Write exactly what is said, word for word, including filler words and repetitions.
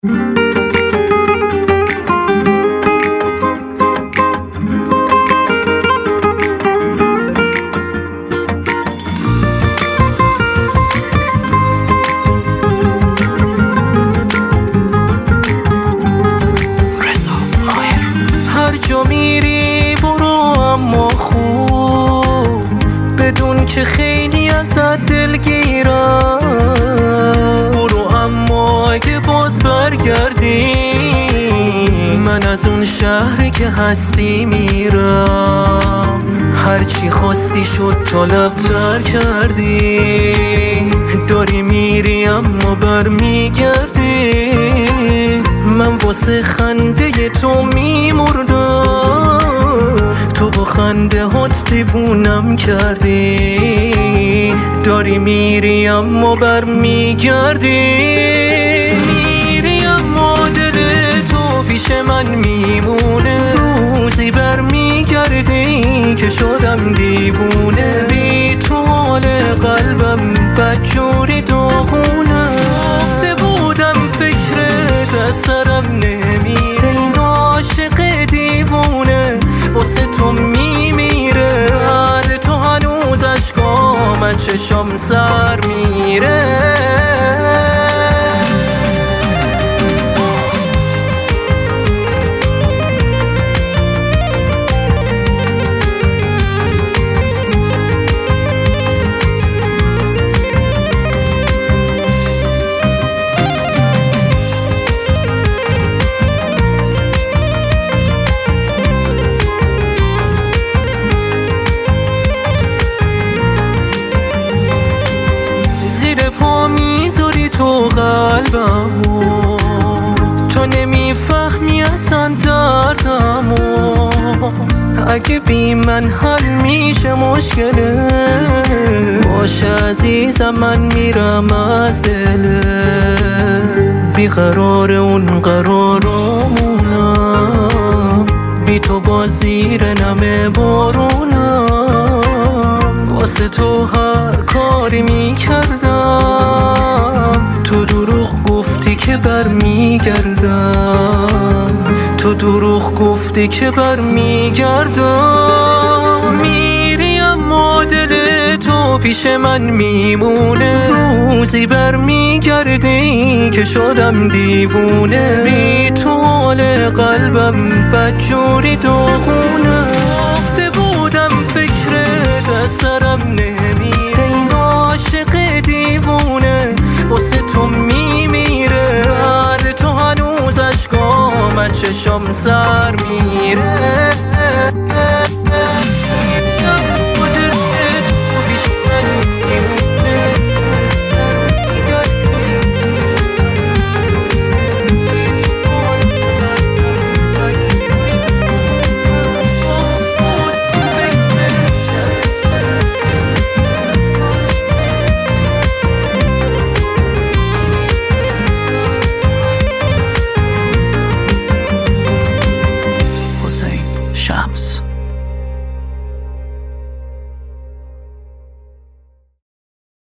هر جا میری برو اما خوب بدون که خیلی ازت دلگیرم. برو اما اگه باز برگردی من از اون شهری که هستی میرم. هرچی خواستی شد طلبتر کردی. داری میری اما برمیگردی. من واسه خنده تو میمردم. تو با خنده هات دیوونم کردی. داری میری اما برمیگردی. میری اما دل تو پیش من میمونه. روزی برمیگردی که شدم دیوونه. بی تو حال قلبم بدجوری داغونه. گفته بودم فکرت از سرم نمیره. این عاشق دیوونه واسه تو میمیره. حال تو هنوز اشکام از چشام سر میره. میذاری تو قلبمو. تو نمیفهمی اصلا دردمو. اگه بی من حل میشه مشکله باشه عزیزم من میرم از دله. بیقرار اون قرارمونم. بی تو با زیر نم بارونم. واسه تو هر کاری میکردم. تو دروغ گفتی که برمیگردم. تو دروغ گفتی که برمیگردم. میری اما دل تو پیش من میمونه. روزی برمیگردی که شدم دیوونه. بی تو حال قلبم بدجوری داغونه. گفته بودم فکرت از سرم نمیره. این عاشق دیوونه واسه تو میمیره. حال تو هنوز اشکام از چشام سر میره.